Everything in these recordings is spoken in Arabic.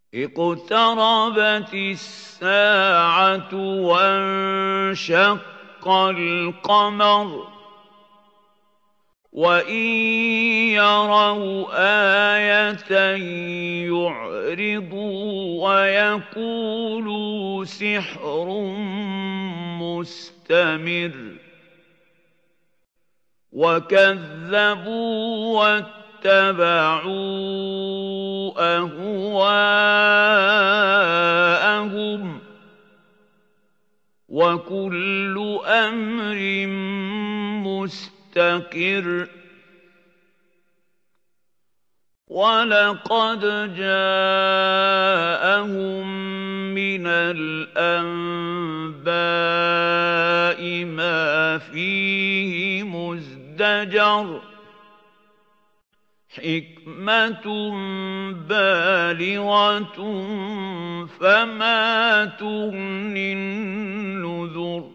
اقتربت الساعة وانشق القمر وإن يروا آية يعرضوا ويقولوا سحر مستمر وكذبوا واتبعوا أهواءهم وكل أمر مستقر ولقد جاءهم من الأنباء ما فيه مزدجر حكمة بالغة فما تغني النذر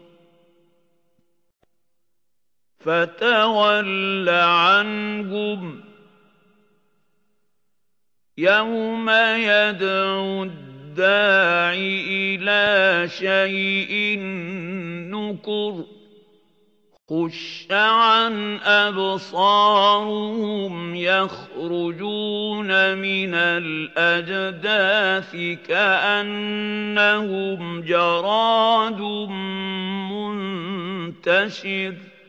فتول عنهم يوم يدعو الداع إلى شيء نكر خش عن أبصارهم يخرجون من الأجداث كأنهم جراد منتشر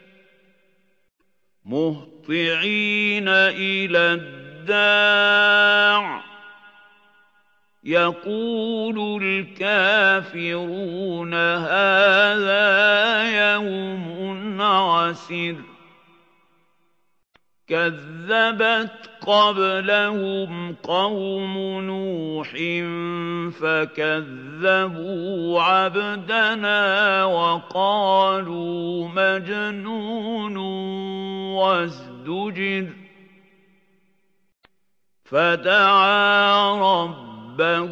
مهطعين إلى الداع يقول الكافرون هذا يوم عسر كذبت قبلهم قوم نوح فكذبوا عبدنا وقالوا مجنون وازدجر فدعا ربه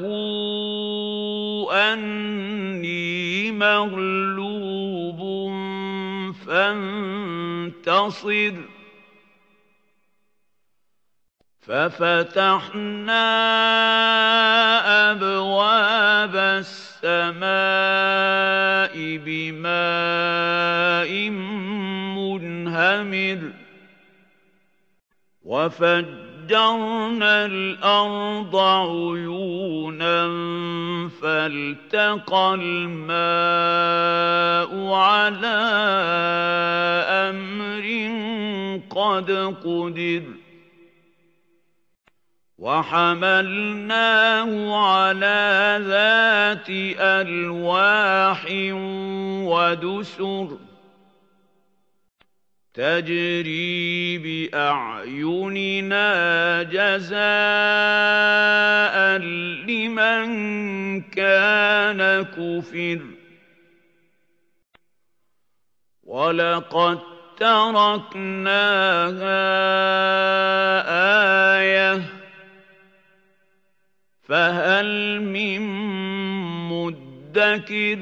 أني مغلوب فانتصر ففتحنا أبواب السماء بماء منهمر وفجرنا الأرض عيونا فالتقى الماء على أمر قد قدر وحملناه على ذات ألواح ودسر تجري بأعيننا جزاء لمن كان كفر ولقد تركناها آية فهل من مدكر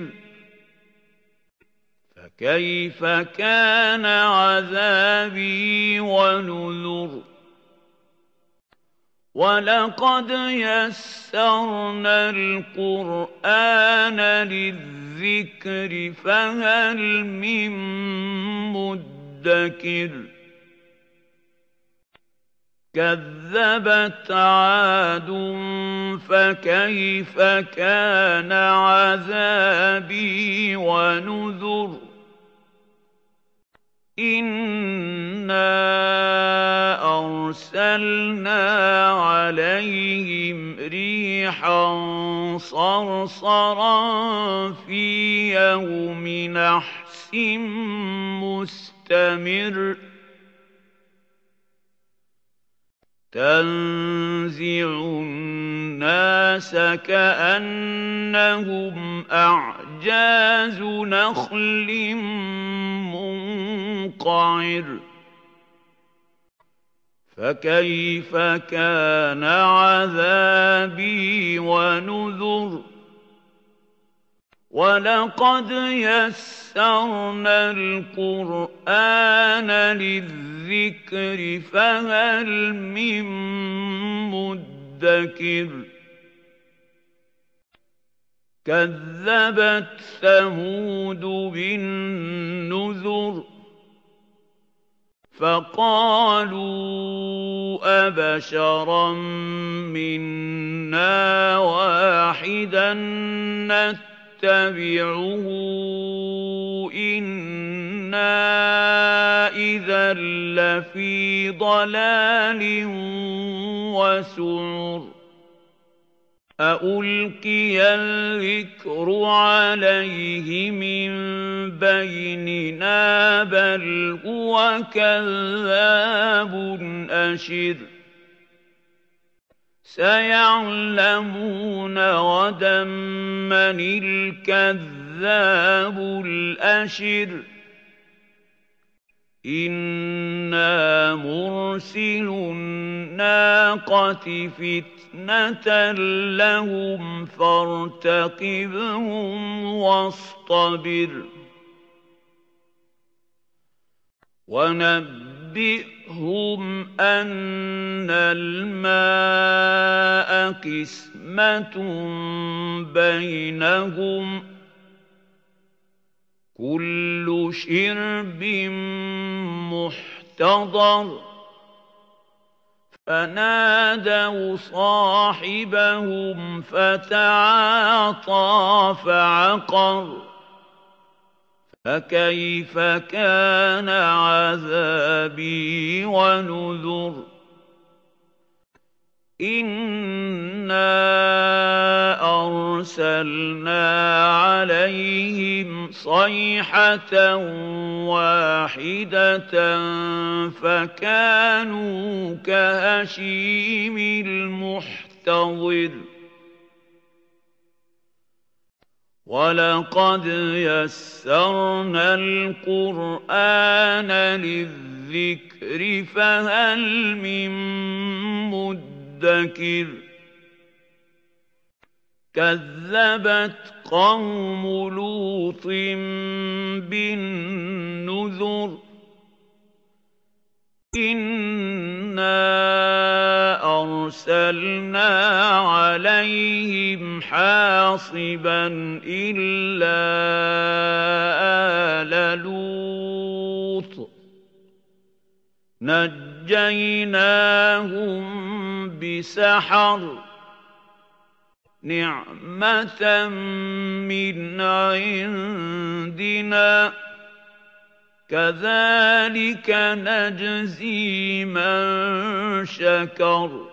فكيف كان عذابي ونذر ولقد يسرنا القرآن للذكر فهل من مدكر كذبت عاد فكيف كان عذابي ونذر إنا أرسلنا عليهم ريحا صرصرا في يوم نحس مستمر تنزع الناس كأنهم أعجاز نخل منقعر فكيف كان عذابي ونذر ولقد يسرنا القرآن للذكر فهل من مدكر كذبت ثمود بالنذر فقالوا أبشرا منا واحدا نتبعه إنا إذا لفي ضلال وسعر أَأُلْقِيَ الذِّكْرُ عَلَيْهِ مِن بَيْنِنَا بَلْ هُوَ كَذَّابٌ أَشِرٌ سَيَعْلَمُونَ غَدًا مَّنِ الْكَذَّابُ الْأَشِرُ إِنَّا مُرْسِلُو النَّاقَةِ فِتْنَةً لَّهُمْ فَارْتَقِبْهُمْ وَاصْطَبِرْ وَنَبِّئْهُمْ أَنَّ الْمَاءَ قِسْمَةٌ بَيْنَهُمْ كُلُّ شِرْبٍ مُّحْتَضَرٌ فَنَادَوْا صَاحِبَهُمْ فَتَعَاطَىٰ فَعَقَرَ فَكَيْفَ كَانَ عَذَابِي وَنُذُرِ إِنَّا أَرْسَلْنَا عَلَيْهِمْ صَيْحَةً وَاحِدَةً فَكَانُوا كَهَشِيمِ الْمُحْتَظِرِ وَلَقَدْ يَسَّرْنَا الْقُرْآنَ لِلذِّكْرِ فَهَلْ مِن مُّدَّكِرٍ كَذَّبَتْ قَوْمُ لُوطٍ بِالنُّذُرِ إِنَّا أَرْسَلْنَا عَلَيْهِمْ حَاصِبًا إِلَّا آلَ لُوطٍ نَجَّيْنَاهُم بِسَحَرٍ نِعْمَةً مِّنْ عِندِنَا كَذَٰلِكَ نَجْزِي مَن شَكَرَ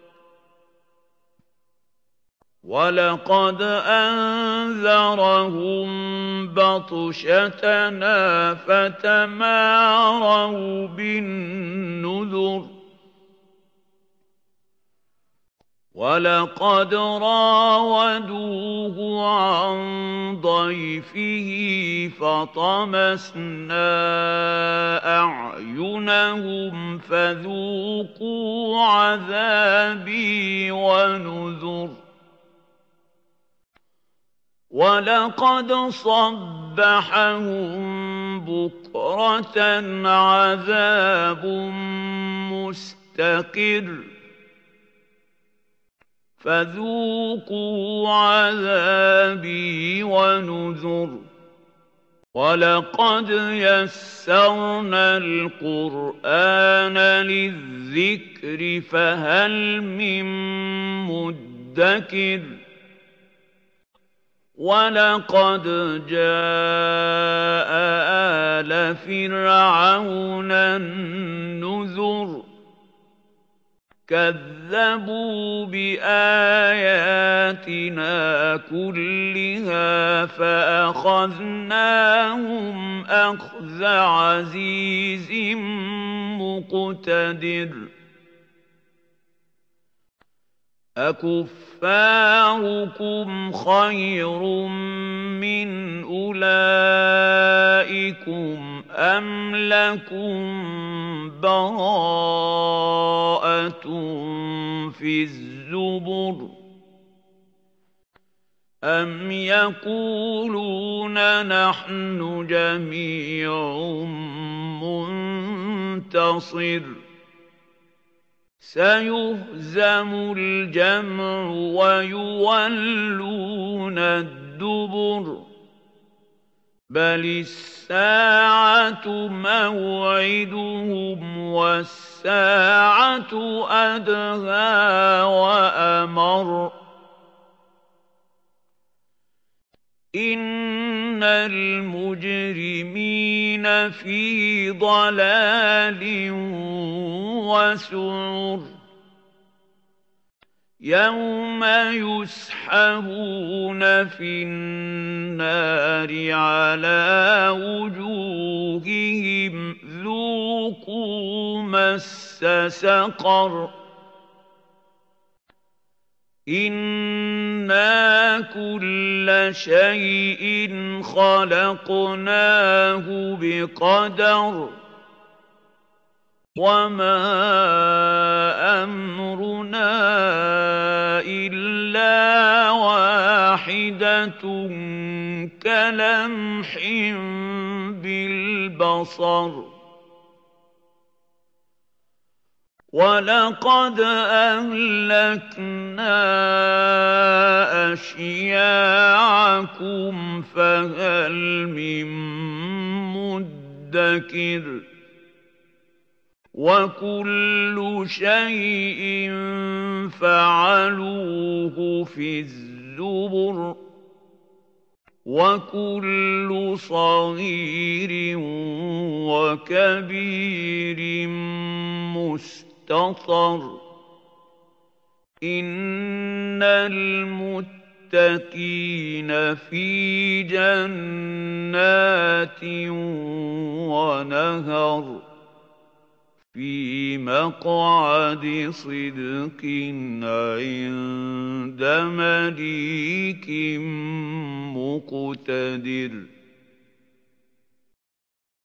وَلَقَدْ أَنذَرَهُم بَطْشَتَنَا فَتَمَارَوْا بِالنُّذُرِ وَلَقَدْ رَاوَدُوهُ عَن ضَيْفِهِ فَطَمَسْنَا أَعْيُنَهُمْ فَذُوقُوا عَذَابِي وَنُذُرِ وَلَقَدْ صَبَّحَهُم بُكْرَةً عَذَابٌ مُّسْتَقِرٌّ فَذُوقُوا عَذَابِي وَنُذُرِ وَلَقَدْ يَسَّرْنَا الْقُرْآنَ لِلذِّكْرِ فَهَلْ مِن مُّدَّكِرٍ وَلَقَدْ جَاءَ آلَ فِرْعَوْنَ النُّذُرُ كَذَّبُوا بِآيَاتِنَا كُلِّهَا فَأَخَذْنَاهُمْ أَخْذَ عَزِيزٍ مُّقْتَدِرٍ أَكُفَّارُكُمْ خَيْرٌ مِّنْ أُولَٰئِكُمْ أَمْ لَكُمْ بَرَاءَةٌ فِي الزُّبُرِ أَمْ يَقُولُونَ نَحْنُ جَمِيعٌ مُّنتَصِرٌ سَيُهْزَمُ الْجَمْعُ وَيُوَلُّونَ الدُّبُرَ الدُّبُرِ بَلِ السَّاعَةُ مَوْعِدُهُمْ وَالسَّاعَةُ أَدْهَىٰ وَأَمَرُّ إِنَّ الْمُجْرِمِينَ فِي ضَلَالٍ وَسُعُرٍ يَوْمَ يُسْحَبُونَ فِي النَّارِ عَلَىٰ وُجُوهِهِمْ ذُوقُوا مَسَّ سَقَرَ إِنَّا كُلَّ شَيْءٍ خَلَقْنَاهُ بِقَدَرٍ وَمَا أَمْرُنَا إِلَّا وَاحِدَةٌ كَلَمْحٍ بِالْبَصَرِ وَلَقَدْ أَهْلَكْنَا أَشْيَاعَكُمْ فَهَلْ مِن مُّدَّكِرٍ وَكُلُّ شَيْءٍ فَعَلُوهُ فِي الزُّبُرِ وَكُلُّ صَغِيرٍ وَكَبِيرٍ مُّسْتَطَرٌ إِنَّ الْمُتَّقِينَ فِي جَنَّاتٍ وَنَهَرٍ فِي مَقْعَدِ صِدْقٍ عِندَ مَلِيكٍ مُّقْتَدِرٍ